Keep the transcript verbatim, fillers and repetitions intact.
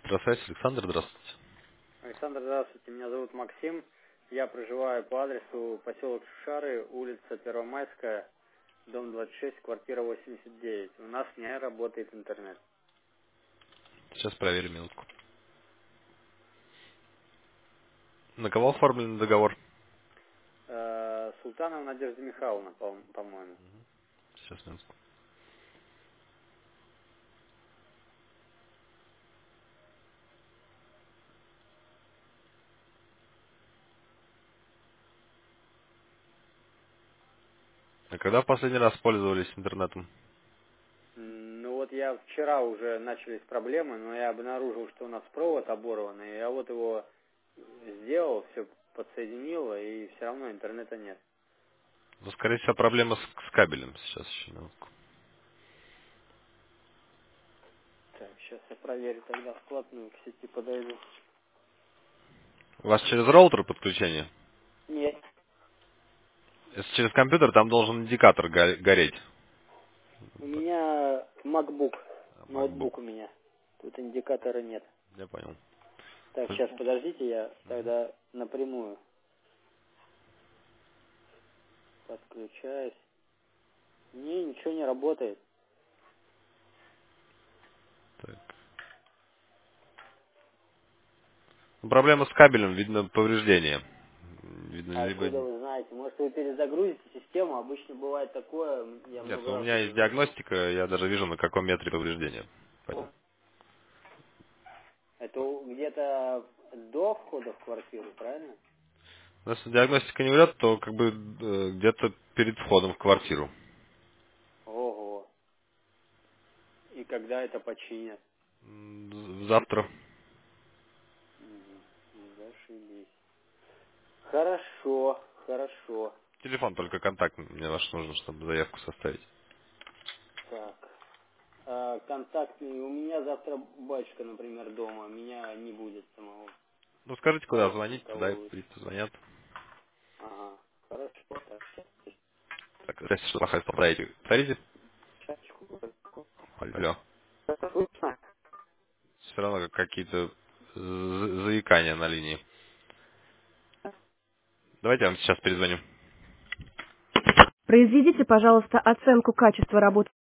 Электросвязь, Александр, здравствуйте. Александр, здравствуйте. Меня зовут Максим. Я проживаю по адресу поселок Шушары, улица Первомайская, дом двадцать шесть, квартира восемьдесят девять. У нас не работает интернет. Сейчас проверим минутку. На кого оформлен договор? Э, Султанова Надежда Михайловна, по- по-моему. Сейчас минутку. А когда в последний раз пользовались интернетом? М, Ну вот я вчера уже начались проблемы, но я обнаружил, что у нас провод оборванный. Я вот его сделал, все подсоединил, и все равно интернета нет. Ну, скорее всего, проблема с, с кабелем. Сейчас еще минутку. Так, сейчас я проверю, тогда вплотную к сети подойду. У вас через роутер подключение? Нет, Если через компьютер, там должен индикатор го- гореть. у меня MacBook, А, MacBook. ноутбук у меня. Тут индикатора нет. Я понял. Так, сейчас подождите, я тогда напрямую подключаюсь. Не, ничего не работает. Так. Ну, проблема с кабелем, видно, повреждение. Видно, А либо... откуда вы знаете? Может, вы перезагрузите систему? Обычно бывает такое, я Нет, много ну, у раз меня уже есть звонил. диагностика, я даже вижу, на каком метре повреждения. Понял. Это у- где-то до входа в квартиру, правильно? Но если диагностика не врет, то как бы э, где-то перед входом в квартиру. Ого. И когда это починят? М, Завтра. Мгм. Не зашибись. Хорошо, хорошо. Телефон только контакт мне ваш нужен, чтобы заявку составить. Так. А, контактный. У меня завтра батюшка, например, дома. Меня не будет самого. Ну скажите, куда Может, звонить, никого туда и лучше. позвонят. Ага. Хорошо. Так, сейчас, Так, если что плохое поправите. Повторите. чашечку. Алло. Это слышно? Все равно как какие-то за- заикания на линии. Давайте я вам сейчас перезвоню. Произведите, пожалуйста, оценку качества работы